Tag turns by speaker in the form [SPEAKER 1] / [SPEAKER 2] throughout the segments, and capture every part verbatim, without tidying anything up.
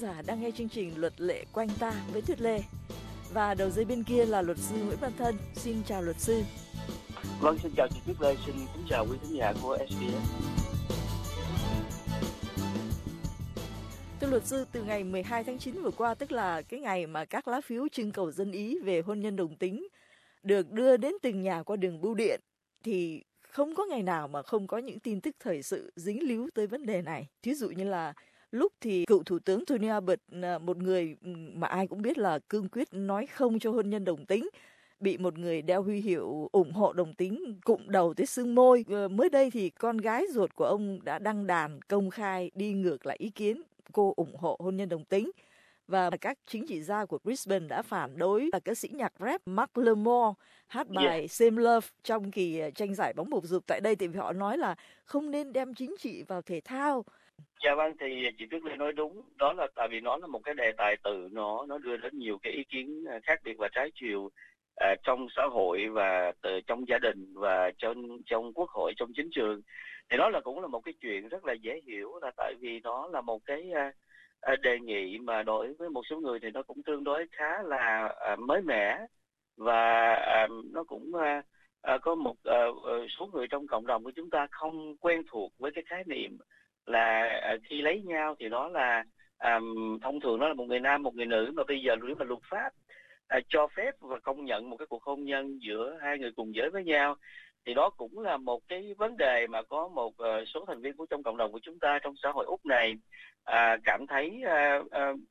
[SPEAKER 1] giả đang nghe chương trình Luật lệ quanh ta với Tuyết Lê. Và đầu dây bên kia là luật sư Nguyễn Văn Thân. Xin chào luật sư.
[SPEAKER 2] Vâng, xin chào chị Tuyết Lê, xin kính chào quý khán giả của ét bê ét.
[SPEAKER 1] Thưa luật sư, từ ngày mười hai tháng chín vừa qua, tức là cái ngày mà các lá phiếu trưng cầu dân ý về hôn nhân đồng tính được đưa đến từng nhà qua đường bưu điện, thì không có ngày nào mà không có những tin tức thời sự dính líu tới vấn đề này. Thí dụ như là lúc thì cựu Thủ tướng Tony Abbott, một người mà ai cũng biết là cương quyết nói không cho hôn nhân đồng tính, bị một người đeo huy hiệu ủng hộ đồng tính cụm đầu tới xương môi. Mới đây thì con gái ruột của ông đã đăng đàn công khai đi ngược lại ý kiến cô ủng hộ hôn nhân đồng tính. Và các chính trị gia của Brisbane đã phản đối là ca sĩ nhạc rap Mark Lamore hát bài yeah. Same Love trong kỳ tranh giải bóng bầu dục tại đây, thì họ nói là không nên đem chính trị vào thể thao.
[SPEAKER 2] Dạ vâng, thì chị Tuyết Lê nói đúng, đó là tại vì nó là một cái đề tài từ nó nó đưa đến nhiều cái ý kiến khác biệt và trái chiều à, trong xã hội và từ trong gia đình và trong trong quốc hội, trong chính trường. Thì đó là cũng là một cái chuyện rất là dễ hiểu, là tại vì nó là một cái à, đề nghị mà đối với một số người thì nó cũng tương đối khá là à, mới mẻ, và à, nó cũng à, à, có một à, số người trong cộng đồng của chúng ta không quen thuộc với cái khái niệm là à, khi lấy nhau thì đó là à, thông thường nó là một người nam một người nữ, mà bây giờ nếu mà luật pháp à, cho phép và công nhận một cái cuộc hôn nhân giữa hai người cùng giới với nhau, thì đó cũng là một cái vấn đề mà có một uh, số thành viên của trong cộng đồng của chúng ta trong xã hội Úc này à, cảm thấy uh,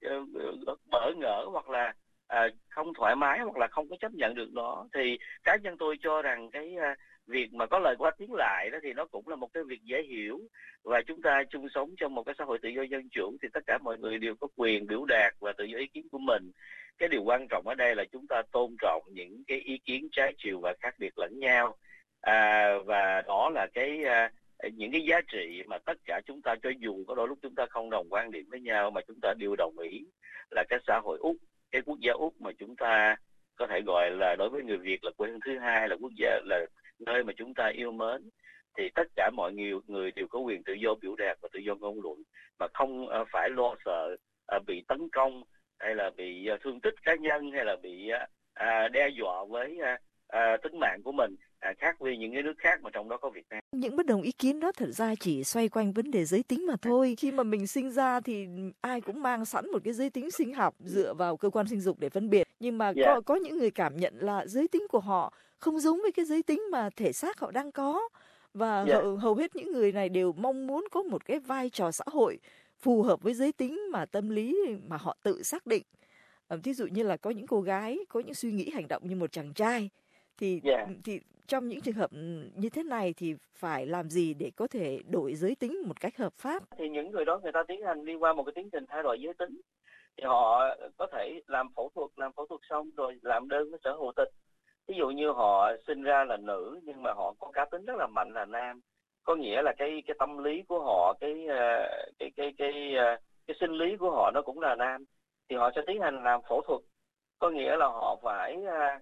[SPEAKER 2] uh, uh, bỡ ngỡ hoặc là uh, không thoải mái hoặc là không có chấp nhận được nó. Thì cá nhân tôi cho rằng cái uh, việc mà có lời qua tiếng lại đó thì nó cũng là một cái việc dễ hiểu, và chúng ta chung sống trong một cái xã hội tự do dân chủ thì tất cả mọi người đều có quyền biểu đạt và tự do ý kiến của mình. Cái điều quan trọng ở đây là chúng ta tôn trọng những cái ý kiến trái chiều và khác biệt lẫn nhau. À, và đó là cái à, những cái giá trị mà tất cả chúng ta, cho dù có đôi lúc chúng ta không đồng quan điểm với nhau, mà chúng ta đều đồng ý là cái xã hội Úc, cái quốc gia Úc mà chúng ta có thể gọi là đối với người Việt là quê hương thứ hai, là quốc gia, là nơi mà chúng ta yêu mến, thì tất cả mọi người người đều có quyền tự do biểu đạt và tự do ngôn luận, mà không uh, phải lo sợ uh, bị tấn công hay là bị uh, thương tích cá nhân, hay là bị uh, đe dọa với uh, uh, tính mạng của mình, uh, khác với những cái nước khác mà trong đó có Việt Nam.
[SPEAKER 1] Những bất đồng ý kiến đó thật ra chỉ xoay quanh vấn đề giới tính mà thôi. Khi mà mình sinh ra thì ai cũng mang sẵn một cái giới tính sinh học dựa vào cơ quan sinh dục để phân biệt. Nhưng mà yeah. có, có những người cảm nhận là giới tính của họ không giống với cái giới tính mà thể xác họ đang có. Và yeah. hầu, hầu hết những người này đều mong muốn có một cái vai trò xã hội phù hợp với giới tính mà tâm lý mà họ tự xác định. Ví dụ như là có những cô gái có những suy nghĩ hành động như một chàng trai. Thì, yeah. thì trong những trường hợp như thế này thì phải làm gì để có thể đổi giới tính một cách hợp pháp?
[SPEAKER 2] Thì những người đó người ta tiến hành đi qua một cái tiến trình thay đổi giới tính. Thì họ có thể làm phẫu thuật, làm phẫu thuật xong rồi làm đơn với Sở Hộ Tịch. Ví dụ như họ sinh ra là nữ nhưng mà họ có cá tính rất là mạnh là nam. Có nghĩa là cái cái tâm lý của họ, cái cái cái cái cái, cái sinh lý của họ nó cũng là nam. Thì họ sẽ tiến hành làm phẫu thuật. Có nghĩa là họ phải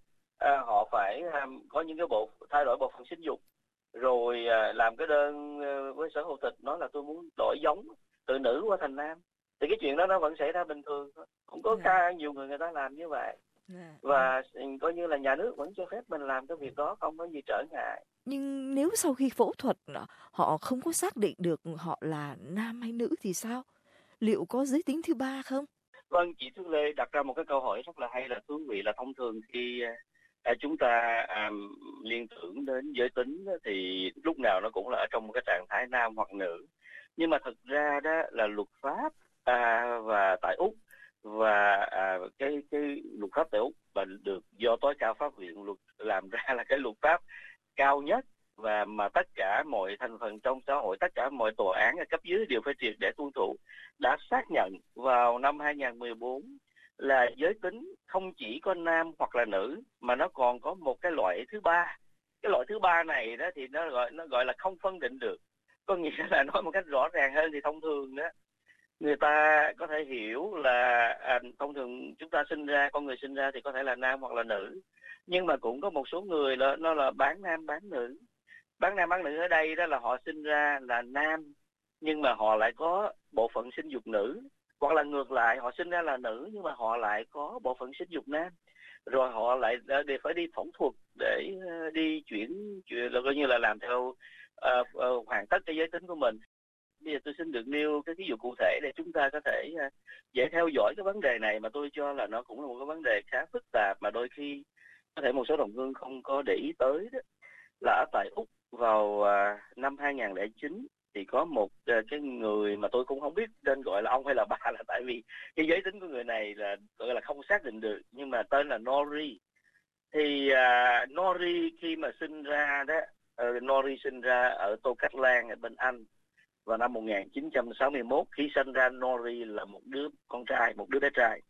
[SPEAKER 2] À, họ phải um, có những cái bộ thay đổi bộ phận sinh dục, rồi uh, làm cái đơn uh, với Sở Hộ Tịch nói là tôi muốn đổi giống từ nữ qua thành nam. Thì cái chuyện đó nó vẫn xảy ra bình thường, cũng có ca yeah. nhiều người người ta làm như vậy. yeah. Và yeah. coi như là nhà nước vẫn cho phép mình làm cái việc đó, không có gì trở ngại.
[SPEAKER 1] Nhưng nếu sau khi phẫu thuật họ không có xác định được họ là nam hay nữ thì sao? Liệu có giới tính thứ ba không?
[SPEAKER 2] Vâng, chị Tuyết Lê đặt ra một cái câu hỏi rất là hay, là thú vị, là thông thường khi À, chúng ta à, liên tưởng đến giới tính thì lúc nào nó cũng là ở trong một cái trạng thái nam hoặc nữ. Nhưng mà thực ra đó là luật pháp à, và tại Úc và à, cái cái luật pháp tại Úc và được do tối cao pháp viện luật làm ra là cái luật pháp cao nhất, và mà tất cả mọi thành phần trong xã hội, tất cả mọi tòa án ở cấp dưới đều phải triệt để tuân thủ, đã xác nhận vào năm hai không một bốn là giới tính không chỉ có nam hoặc là nữ, mà nó còn có một cái loại thứ ba. Cái loại thứ ba này đó thì nó gọi nó gọi là không phân định được. Có nghĩa là nói một cách rõ ràng hơn thì thông thường đó người ta có thể hiểu là à, thông thường chúng ta sinh ra, con người sinh ra thì có thể là nam hoặc là nữ, nhưng mà cũng có một số người là nó là bán nam bán nữ. Bán nam bán nữ ở đây đó là họ sinh ra là nam nhưng mà họ lại có bộ phận sinh dục nữ, Hoặc là ngược lại, họ sinh ra là nữ nhưng mà họ lại có bộ phận sinh dục nam, rồi họ lại để phải đi phẫu thuật để đi chuyển, chuyển là coi như là làm theo uh, uh, hoàn tất cái giới tính của mình. Bây giờ tôi xin được nêu cái ví dụ cụ thể để chúng ta có thể uh, dễ theo dõi cái vấn đề này, mà tôi cho là nó cũng là một cái vấn đề khá phức tạp mà đôi khi có thể một số đồng hương không có để ý tới đó. Là ở tại Úc vào uh, năm hai không không chín thì có một uh, cái người mà tôi cũng không biết nên gọi là ông hay là bà, là tại vì cái giới tính của người này là gọi là không xác định được, nhưng mà tên là Nori. Thì uh, Nori khi mà sinh ra đó, uh, Nori sinh ra ở Tô Cách Lan ở bên Anh vào năm một nghìn chín trăm sáu mươi mốt. Khi sinh ra, Nori là một đứa con trai, một đứa bé trai.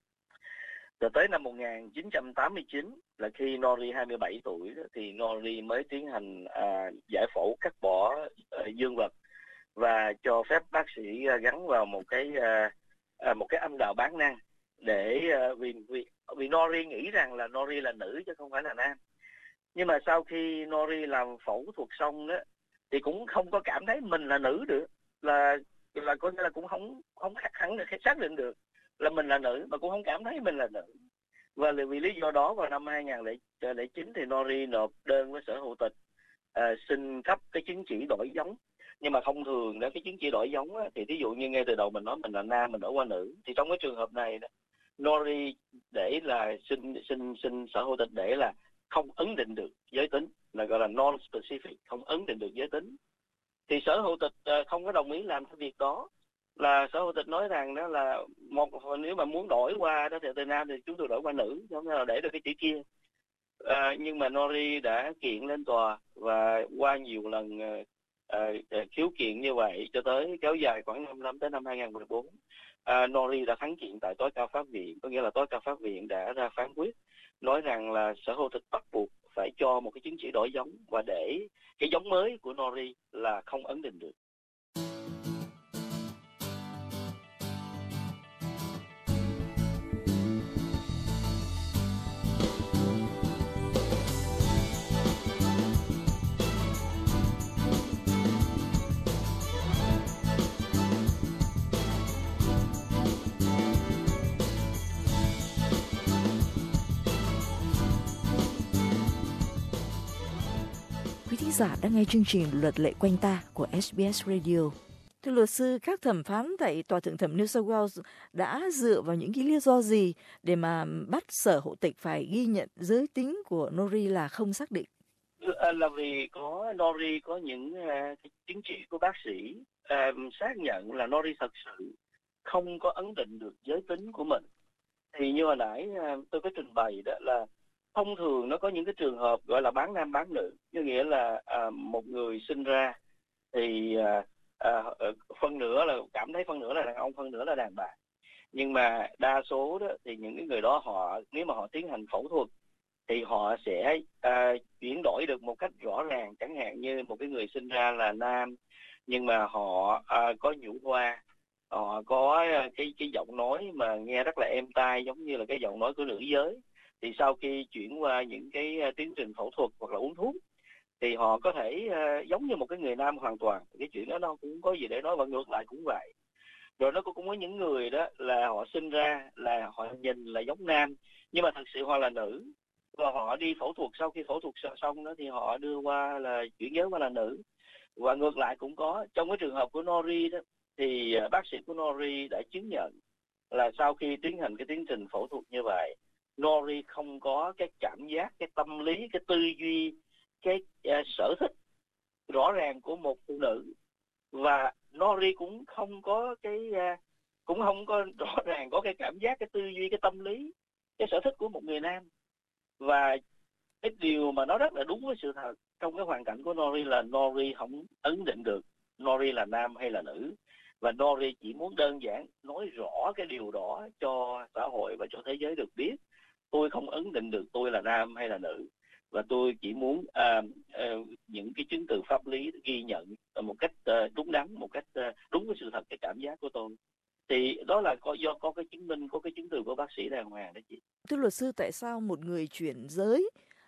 [SPEAKER 2] Rồi tới năm một nghìn chín trăm tám mươi chín là khi Nori hai mươi bảy tuổi đó, thì Nori mới tiến hành à, giải phẫu cắt bỏ à, dương vật và cho phép bác sĩ à, gắn vào một cái à, à, một cái âm đạo bán năng để à, vì vì vì Nori nghĩ rằng là Nori là nữ chứ không phải là nam. Nhưng mà sau khi Nori làm phẫu thuật xong đó thì cũng không có cảm thấy mình là nữ được, là là có nghĩa là cũng không không khẳng được xác định được là mình là nữ, mà cũng không cảm thấy mình là nữ. Và vì lý do đó vào năm hai không không chín thì Nori nộp đơn với Sở Hữu tịch à, xin cấp cái chứng chỉ đổi giống. Nhưng mà thông thường đó, cái chứng chỉ đổi giống á, thì ví dụ như ngay từ đầu mình nói mình là nam, mình đổi qua nữ, thì trong cái trường hợp này đó, Nori để là xin xin xin Sở Hữu tịch để là không ấn định được giới tính, là gọi là non-specific, không ấn định được giới tính. Thì Sở Hữu tịch uh, không có đồng ý làm cái việc đó. Là Sở Hữu tịch nói rằng đó là một nếu mà muốn đổi qua đó thì từ nam thì chúng tôi đổi qua nữ, không thể nào để được cái chữ kia. À, nhưng mà Nori đã kiện lên tòa và qua nhiều lần uh, uh, khiếu kiện như vậy cho tới kéo dài khoảng năm năm tới năm hai không một bốn. Uh, Nori đã thắng kiện tại tối cao pháp viện, có nghĩa là tối cao pháp viện đã ra phán quyết nói rằng là Sở Hữu tịch bắt buộc phải cho một cái chứng chỉ đổi giống và để cái giống mới của Nori là không ấn định được.
[SPEAKER 1] Giả đang nghe chương trình Luật lệ quanh ta của ét bê ét Radio. Thưa luật sư, các thẩm phán tại Tòa thượng thẩm New South Wales đã dựa vào những cái lý do gì để mà bắt Sở Hữu tịch phải ghi nhận giới tính của Nori là không xác định?
[SPEAKER 2] Là vì có Nori có những uh, cái chứng chỉ của bác sĩ uh, xác nhận là Nori thật sự không có ấn định được giới tính của mình. Thì như hồi nãy uh, tôi có trình bày đó là thông thường nó có những cái trường hợp gọi là bán nam bán nữ, như nghĩa là à, một người sinh ra thì à, à, phân nửa là cảm thấy phân nửa là đàn ông, phân nửa là đàn bà. Nhưng mà đa số đó thì những cái người đó họ nếu mà họ tiến hành phẫu thuật thì họ sẽ à, chuyển đổi được một cách rõ ràng. Chẳng hạn như một cái người sinh ra là nam nhưng mà họ à, có nhũ hoa, họ có cái cái giọng nói mà nghe rất là êm tai giống như là cái giọng nói của nữ giới. Thì sau khi chuyển qua những cái tiến trình phẫu thuật hoặc là uống thuốc thì họ có thể uh, giống như một cái người nam hoàn toàn. Cái chuyện đó nó cũng có gì để nói, và ngược lại cũng vậy. Rồi nó cũng có những người đó là họ sinh ra là họ nhìn là giống nam nhưng mà thật sự họ là nữ, và họ đi phẫu thuật, sau khi phẫu thuật xong đó thì họ đưa qua là chuyển giới qua là nữ. Và ngược lại cũng có. Trong cái trường hợp của Nori đó thì uh, bác sĩ của Nori đã chứng nhận là sau khi tiến hành cái tiến trình phẫu thuật như vậy, Nori không có cái cảm giác, cái tâm lý, cái tư duy, cái uh, sở thích rõ ràng của một phụ nữ. Và Nori cũng không có cái uh, cũng không có rõ ràng có cái cảm giác, cái tư duy, cái tâm lý, cái sở thích của một người nam. Và cái điều mà nó rất là đúng với sự thật trong cái hoàn cảnh của Nori là Nori không ấn định được Nori là nam hay là nữ. Và Nori chỉ muốn đơn giản nói rõ cái điều đó cho xã hội và cho thế giới được biết. Tôi không ấn định được tôi là nam hay là nữ, và tôi chỉ muốn à, à, những cái chứng từ pháp lý ghi nhận một cách à, đúng đắn, một cách à, đúng với sự thật cái cảm giác của tôi. Thì đó là có do có cái chứng minh, có cái chứng từ của bác sĩ đàng hoàng đó chị.
[SPEAKER 1] Thưa luật sư, tại sao một người chuyển giới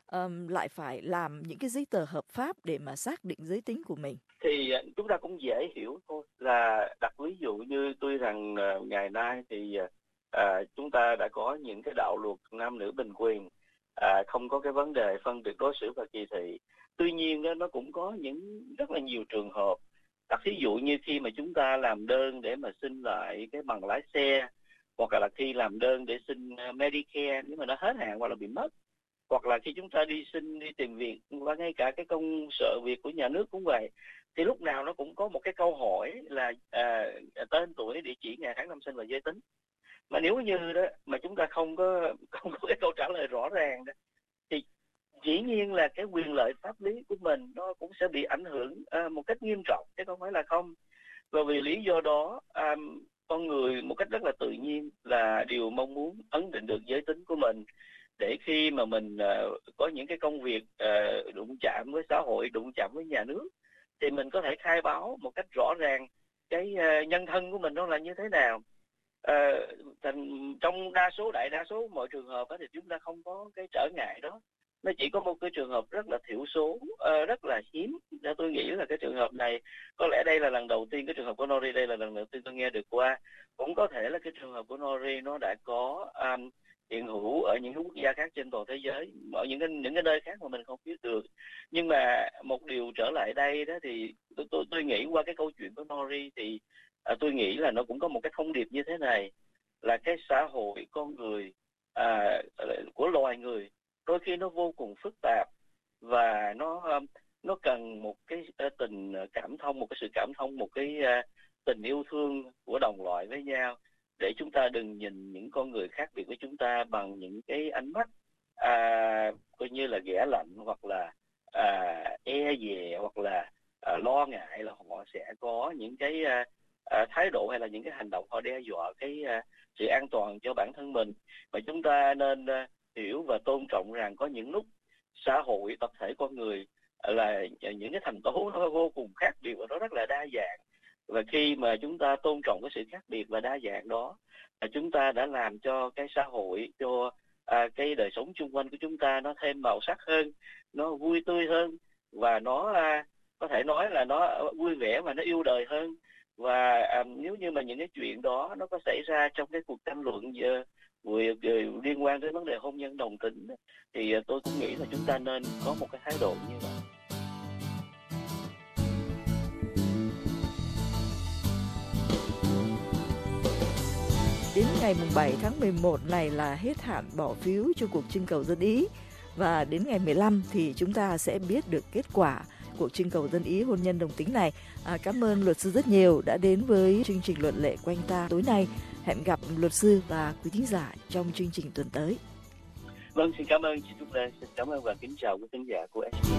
[SPEAKER 1] um, lại phải làm những cái giấy tờ hợp pháp để mà xác định giới tính của mình?
[SPEAKER 2] Thì chúng ta cũng dễ hiểu thôi, là đặt ví dụ như tuy rằng uh, ngày nay thì uh, chúng ta đã có những cái đạo luật nam nữ bình quyền, uh, không có cái vấn đề phân biệt đối xử và kỳ thị. Tuy nhiên đó, nó cũng có những rất là nhiều trường hợp. Đặt ví dụ như khi mà chúng ta làm đơn để mà xin lại cái bằng lái xe, hoặc là khi làm đơn để xin Medicare nếu mà nó hết hạn hoặc là bị mất, hoặc là khi chúng ta đi xin đi tìm việc, và ngay cả cái công sở việc của nhà nước cũng vậy, thì lúc nào nó cũng có một cái câu hỏi là à, tên tuổi, địa chỉ, ngày tháng năm sinh và giới tính. Mà nếu như đó mà chúng ta không có không có cái câu trả lời rõ ràng đó, thì dĩ nhiên là cái quyền lợi pháp lý của mình nó cũng sẽ bị ảnh hưởng à, một cách nghiêm trọng, chứ không phải là không. Và vì lý do đó, à, con người một cách rất là tự nhiên là đều mong muốn ấn định được giới tính của mình, để khi mà mình uh, có những cái công việc uh, đụng chạm với xã hội, đụng chạm với nhà nước, thì mình có thể khai báo một cách rõ ràng cái uh, nhân thân của mình nó là như thế nào. Uh, thành, trong đa số đại đa số mọi trường hợp đó, thì chúng ta không có cái trở ngại đó. Nó chỉ có một cái trường hợp rất là thiểu số, uh, rất là hiếm. Tôi nghĩ là cái trường hợp này có lẽ đây là lần đầu tiên, cái trường hợp của Nori đây là lần đầu tiên tôi nghe được qua. Cũng có thể là cái trường hợp của Nori nó đã có um, hiện hữu ở những quốc gia khác trên toàn thế giới, ở những cái những cái nơi khác mà mình không biết được. Nhưng mà một điều trở lại đây đó, thì tôi tôi, tôi nghĩ qua cái câu chuyện của Nori thì à, tôi nghĩ là nó cũng có một cái thông điệp như thế này, là cái xã hội con người à, của loài người đôi khi nó vô cùng phức tạp, và nó nó cần một cái tình cảm thông, một cái sự cảm thông, một cái tình yêu thương của đồng loại với nhau, để chúng ta đừng nhìn những con người khác biệt với chúng ta bằng những cái ánh mắt à, coi như là ghẻ lạnh, hoặc là à, e dè, hoặc là à, lo ngại là họ sẽ có những cái à, à, thái độ hay là những cái hành động họ đe dọa cái à, sự an toàn cho bản thân mình. Mà chúng ta nên à, hiểu và tôn trọng rằng có những lúc xã hội, tập thể con người là những cái thành tố nó vô cùng khác biệt và nó rất là đa dạng. Và khi mà chúng ta tôn trọng cái sự khác biệt và đa dạng đó, chúng ta đã làm cho cái xã hội, cho à, cái đời sống xung quanh của chúng ta nó thêm màu sắc hơn, nó vui tươi hơn, và nó à, có thể nói là nó vui vẻ và nó yêu đời hơn. Và à, nếu như mà những cái chuyện đó nó có xảy ra trong cái cuộc tranh luận giờ, vừa, vừa liên quan đến vấn đề hôn nhân đồng tính, thì tôi cũng nghĩ là chúng ta nên có một cái thái độ như vậy.
[SPEAKER 1] Đến ngày bảy tháng mười một này là hết hạn bỏ phiếu cho cuộc trưng cầu dân Ý. Và đến ngày mười lăm thì chúng ta sẽ biết được kết quả cuộc trưng cầu dân Ý hôn nhân đồng tính này. À, cảm ơn luật sư rất nhiều đã đến với chương trình Luận lệ Quanh ta tối nay. Hẹn gặp luật sư và quý thính giả trong chương trình tuần tới.
[SPEAKER 2] Vâng, xin cảm ơn chị Trúc Lê, xin cảm ơn và kính chào quý thính giả của ét bê ét.